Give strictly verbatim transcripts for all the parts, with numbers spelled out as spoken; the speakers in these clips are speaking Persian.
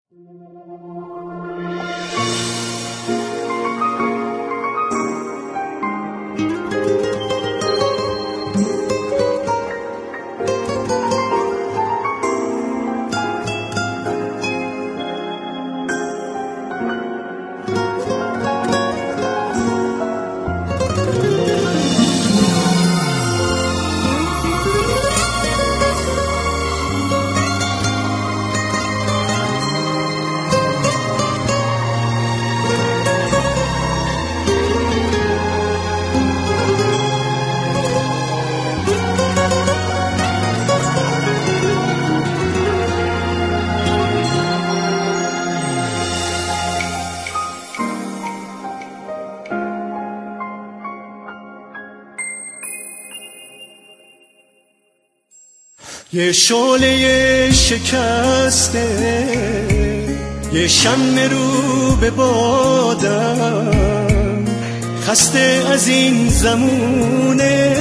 یه شعله شکسته، یه شمع رو به بادم، خسته از این زمونه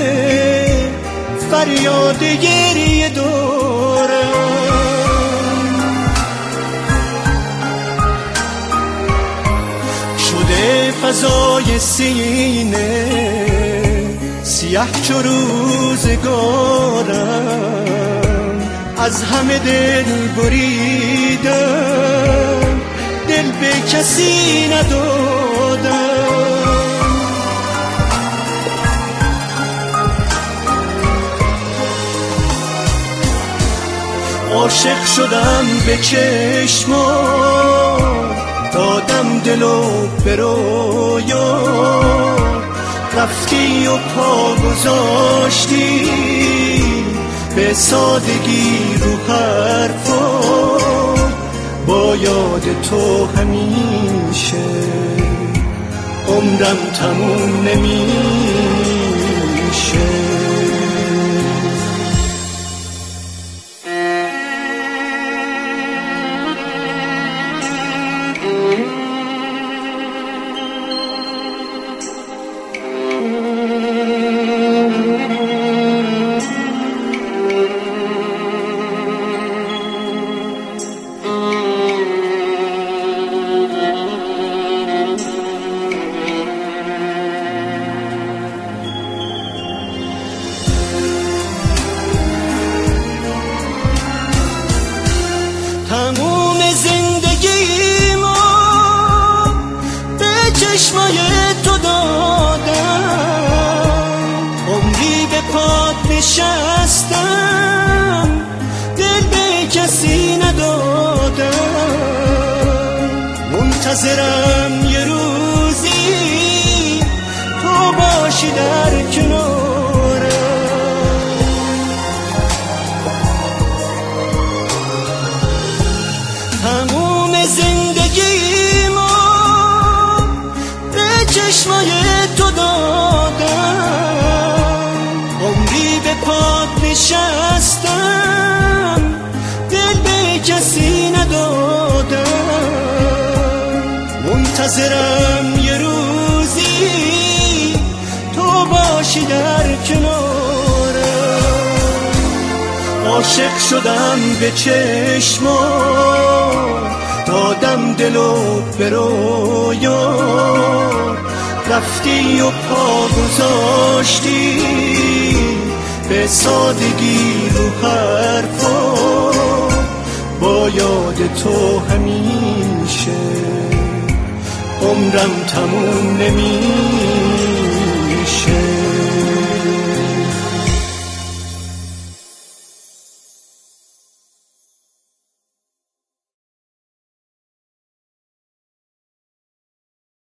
فریاد گریه دارم. شده فضای سینه سیاه چو روزگارم، از همه دل بریدم، دل به کسی ندادم. عاشق شدم به چشمات، دادم دلو به رویا، رفتی و پا گذاشتی به سادگی رو حرفا، با یاد تو همیشه عمرم تموم نمیشه. تموم زندگی ما به چشمای تو دادم، عمری به پات نشستم، دل به کسی ندادم. منتظرم یه روزی تو باشی در کنارم. تموم زندگی ما به چشمای تو دادم، عمری به پات نشستم، دل به کسی ندادم. منتظرم یه روزی تو باشی در کنارم. عاشق شدم به چشمات، دادم دلو به رویا، رفتی و پا گذاشتی به سادگی رو حرفا، با یاد تو همیشه عمرم تموم نمیشه.